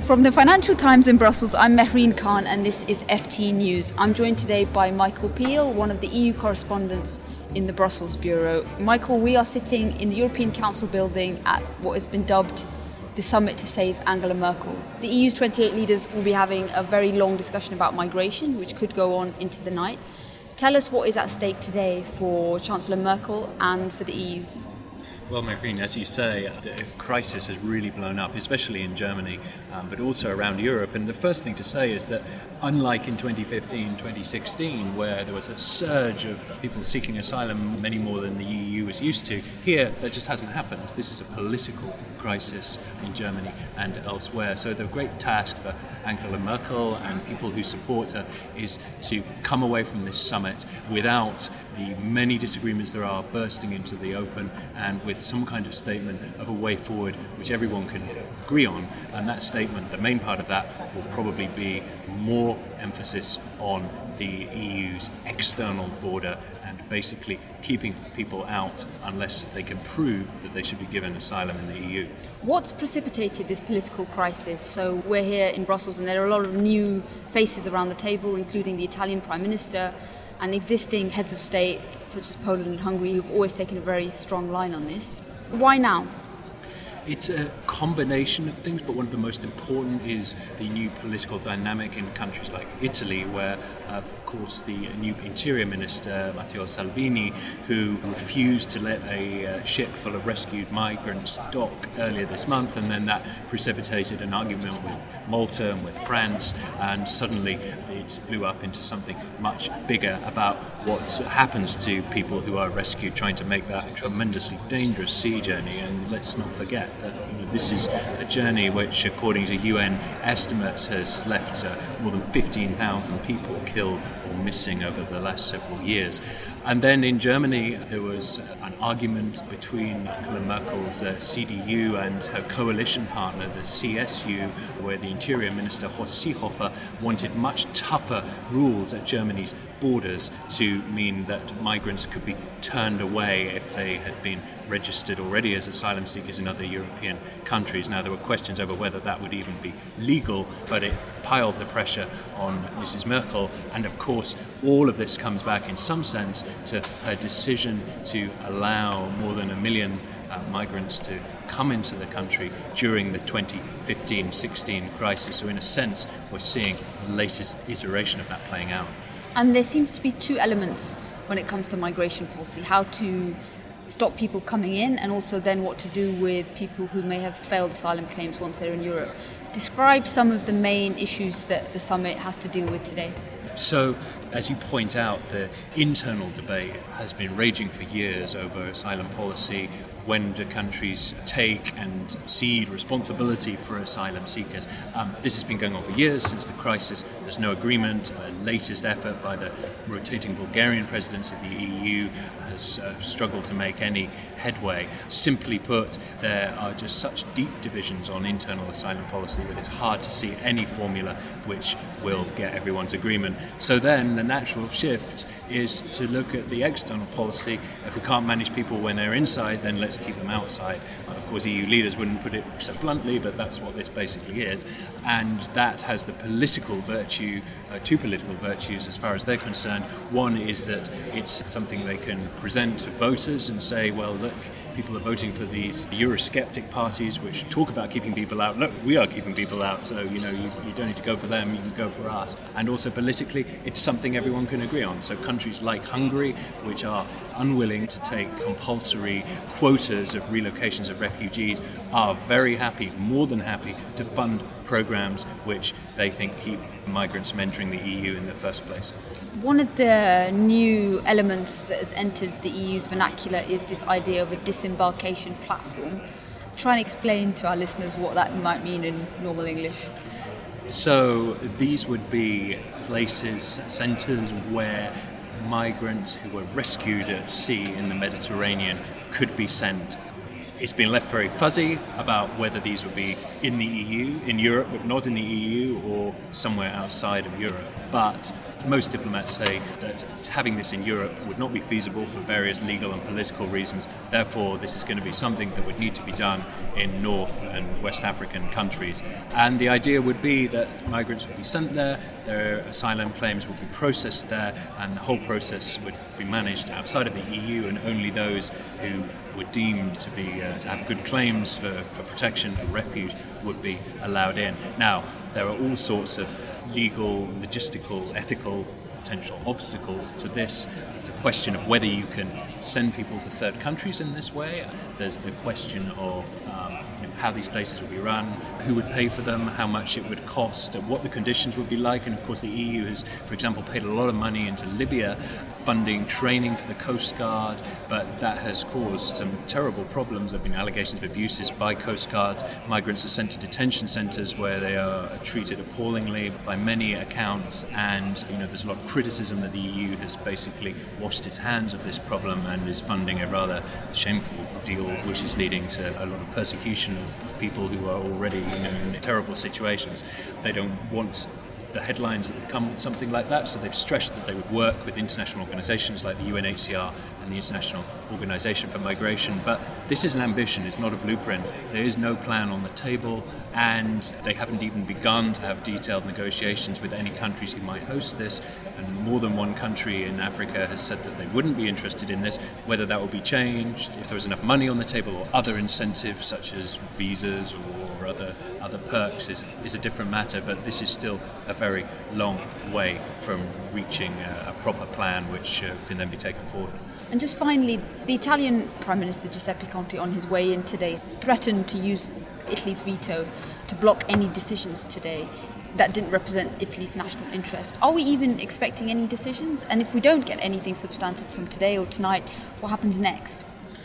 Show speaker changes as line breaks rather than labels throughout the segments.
From the Financial Times in Brussels, I'm Mehreen Khan and this is FT News. I'm joined today by Michael Peel, one of the EU correspondents in the Brussels Bureau. Michael, we are sitting in the European Council building at what has been dubbed the summit to save Angela Merkel. The EU's 28 leaders will be having a very long discussion about migration, which could go on into the night. Tell us what is at stake today for Chancellor Merkel and for the EU.
Well, Mehreen, as you say, the crisis has really blown up, especially in Germany, but also around Europe. And the first thing to say is that unlike in 2015, 2016, where there was a surge of people seeking asylum, many more than the EU was used to, here that just hasn't happened. This is a political crisis in Germany and elsewhere. So the great task for Angela Merkel and people who support her is to come away from this summit without the many disagreements there are bursting into the open, and with some kind of statement of a way forward which everyone can agree on. And that statement, the main part of that, will probably be more emphasis on the EU's external border and basically keeping people out unless they can prove that they should be given asylum in the EU.
What's precipitated this political crisis? So we're here in Brussels and there are a lot of new faces around the table, including the Italian Prime Minister and existing heads of state such as Poland and Hungary, who've always taken a very strong line on this. Why now?
It's a combination of things, but one of the most important is the new political dynamic in countries like Italy, where, of course, the new Interior Minister, Matteo Salvini, who refused to let a ship full of rescued migrants dock earlier this month, and then that precipitated an argument with Malta and with France, and suddenly it blew up into something much bigger about what happens to people who are rescued, trying to make that a tremendously dangerous sea journey. And let's not forget that this is a journey which, according to UN estimates, has left more than 15,000 people killed or missing over the last several years. And then in Germany, there was an argument between Angela Merkel's CDU and her coalition partner, the CSU, where the Interior Minister Horst Seehofer wanted much tougher rules at Germany's borders to mean that migrants could be turned away if they had been registered already as asylum seekers in other European countries. Now, there were questions over whether that would even be legal, but it piled the pressure on Mrs. Merkel. And of course, all of this comes back in some sense to her decision to allow more than 1 million migrants to come into the country during the 2015-16 crisis. So in a sense, we're seeing the latest iteration of that playing out.
And there seems to be two elements when it comes to migration policy: how to stop people coming in, and also then what to do with people who may have failed asylum claims once they're in Europe. Describe some of the main issues that the summit has to deal with today.
So, as you point out, the internal debate has been raging for years over asylum policy. When do countries take and cede responsibility for asylum seekers? This has been going on for years since the crisis. There's no agreement. Latest effort by the rotating Bulgarian presidency of the EU has struggled to make any headway. Simply put, there are just such deep divisions on internal asylum policy that it's hard to see any formula which will get everyone's agreement. So then the natural shift is to look at the external policy. If we can't manage people when they're inside, then let's keep them outside. Of course, EU leaders wouldn't put it so bluntly, but that's what this basically is. And that has the political virtue, two political virtues as far as they're concerned. One is that it's something they can present to voters and say, well, look, people are voting for these Eurosceptic parties which talk about keeping people out. Look, we are keeping people out, so you don't need to go for them, you can go for us. And also politically, it's something everyone can agree on. So countries like Hungary, which are unwilling to take compulsory quotas of relocations of refugees, are very happy, more than happy, to fund programs which they think keep migrants from entering the EU in the first place.
One of the new elements that has entered the EU's vernacular is this idea of a disembarkation platform. Try and explain to our listeners what that might mean in normal English.
So these would be places, centres where migrants who were rescued at sea in the Mediterranean could be sent. It's been left very fuzzy about whether these would be in the EU, in Europe, but not in the EU, or somewhere outside of Europe. But Most diplomats say that having this in Europe would not be feasible for various legal and political reasons. Therefore, this is going to be something that would need to be done in North and West African countries. And the idea would be that migrants would be sent there, their asylum claims would be processed there, and the whole process would be managed outside of the EU, and only those who were deemed to be to have good claims for protection, for refuge, would be allowed in. Now, there are all sorts of legal, logistical, ethical potential obstacles to this. It's a question of whether you can send people to third countries in this way. There's the question of how these places would be run, who would pay for them, how much it would cost, and what the conditions would be like. And of course the EU has, for example, paid a lot of money into Libya, funding training for the Coast Guard, but that has caused some terrible problems. There have been allegations of abuses by Coast Guards. Migrants are sent to detention centres where they are treated appallingly by many accounts, and there's a lot of criticism that the EU has basically washed its hands of this problem and is funding a rather shameful deal, which is leading to a lot of persecution of people who are already in terrible situations. They don't want the headlines that would come with something like that, so they've stressed that they would work with international organisations like the UNHCR and the International Organisation for Migration. But this is an ambition, it's not a blueprint. There is no plan on the table, and they haven't even begun to have detailed negotiations with any countries who might host this, and more than one country in Africa has said that they wouldn't be interested in this. Whether that will be changed, if there was enough money on the table or other incentives such as visas or other perks is a different matter, but this is still a very long way from reaching a proper plan which can then be taken forward.
And just finally, the Italian Prime Minister Giuseppe Conte, on his way in today, threatened to use Italy's veto to block any decisions today that didn't represent Italy's national interest. Are we even expecting any decisions? And if we don't get anything substantive from today or tonight, what happens next?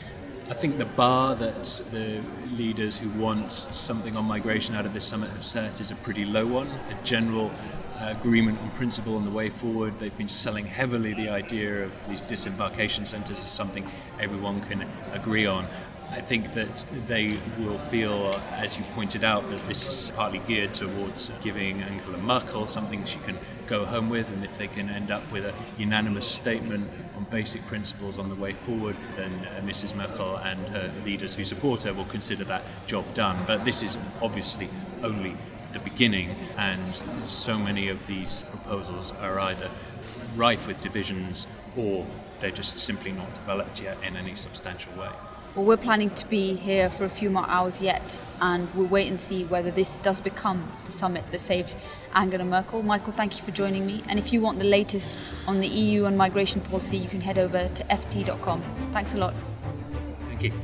I think the bar that the leaders who want something on migration out of this summit have set is a pretty low one. A general agreement on principle on the way forward. They've been selling heavily the idea of these disembarkation centres as something everyone can agree on. I think that they will feel, as you pointed out, that this is partly geared towards giving Angela Merkel something she can go home with, and if they can end up with a unanimous statement on basic principles on the way forward, then Mrs. Merkel and her leaders who support her will consider that job done. But this is obviously only the beginning, and so many of these proposals are either rife with divisions or they're just simply not developed yet in any substantial way.
Well, we're planning to be here for a few more hours yet, and we'll wait and see whether this does become the summit that saved Angela Merkel. Michael, thank you for joining me. And if you want the latest on the EU and migration policy, you can head over to ft.com. Thanks a lot.
Thank you.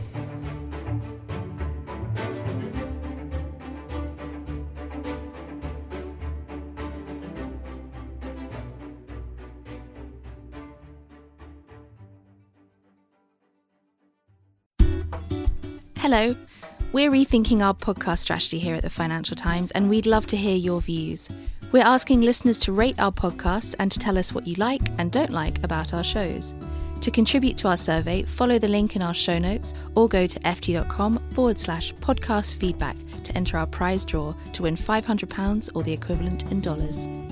Hello, we're rethinking our podcast strategy here at the Financial Times, and we'd love to hear your views. We're asking listeners to rate our podcasts and to tell us what you like and don't like about our shows. To contribute to our survey, follow the link in our show notes or go to ft.com/podcast feedback to enter our prize draw to win £500 or the equivalent in dollars.